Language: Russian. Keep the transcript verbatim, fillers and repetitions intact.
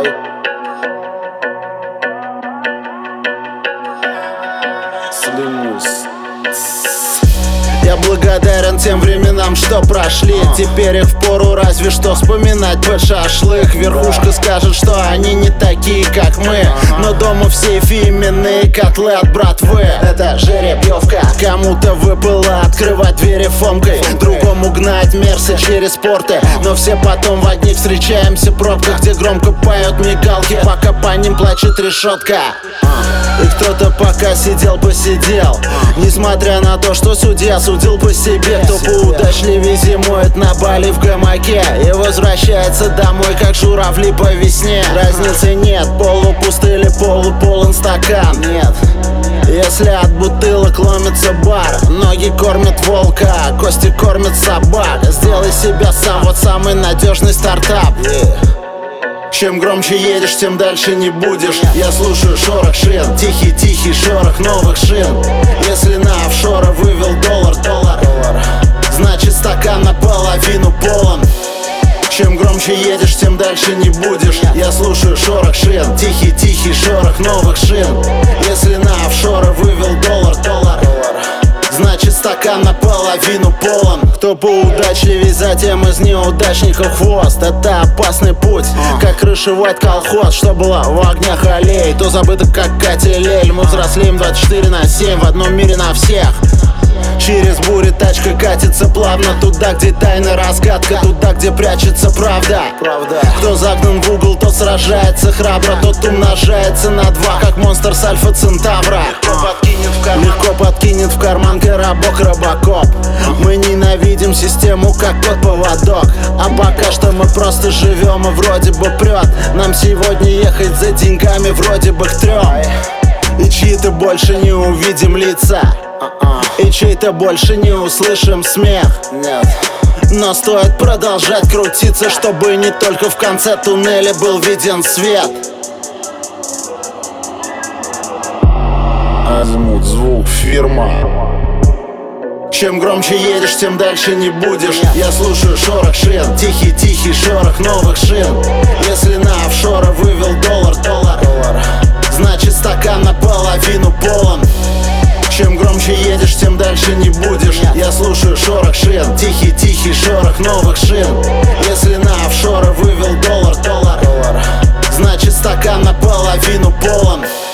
Ай. Слимус. Я благодарен тем временам, что прошли. Теперь их впору разве что вспоминать под шашлык. Верхушка скажет, что они не такие, как мы, но дома в сейфе именные котлы от братвы. Это жеребьевка. Кому-то выпало открывать двери фомкой, другому гнать мерсы через порты. Но все потом в одних встречаемся в пробках, где громко поют мигалки, пока по ним плачет решетка. И кто-то пока сидел, посидел, несмотря на то, что судья судил по себе. Кто поудачливее зимует на Бали в гамаке и возвращается домой, как журавли по весне. Разницы нет, полупустой или полуполон стакан. Нет, если от бутылок ломится бар, ноги кормят волка, кости кормят собак. Сделай себя сам, вот самый надежный стартап. Чем громче едешь, тем дальше не будешь. Я слушаю шорох шин, тихий-тихий шорох новых шин. Если на офшора вывел доллар, доллар, значит стакан наполовину полон. Чем громче едешь, тем дальше не будешь. Я слушаю шорох шин, тихий-тихий шорох новых шин. Если на офшора вывел доллар, доллар, значит стакан наполовину полон. Кто поудачливее, затем из неудачников хвост. Это опасный путь, как крышевать колхоз, что было в огнях аллей, то забыто как Катя Лель. Мы взрослеем двадцать четыре на семь, в одном мире на всех. Через бури тачка катится плавно туда, где тайна разгадка, туда, где прячется правда. Правда. Кто загнан в угол, тот сражается храбро, тот умножается на два, как монстр с Альфа Центавра. Легко подкинет в карман, Легко подкинет в карман коробок Робокоп. Мы ненавидим систему, как кот-поводок, а пока что мы просто живем и вроде бы прет. Нам сегодня ехать за деньгами вроде бы к трем. И чьи-то больше не увидим лица, и чей-то больше не услышим смех. Нет. Но стоит продолжать крутиться, чтобы не только в конце туннеля был виден свет. Азимут, звук, фирма. Чем громче едешь, тем дальше не будешь. Я слушаю шорох шин, тихий-тихий шорох новых шин. Если на офшора вывел доллар, доллар, значит стакан наполовину полон. Чем громче едешь, тем дальше не будешь. Я слушаю шорох шин, тихий-тихий шорох новых шин. Если на офшора вывел доллар, доллар, значит стакан наполовину полон.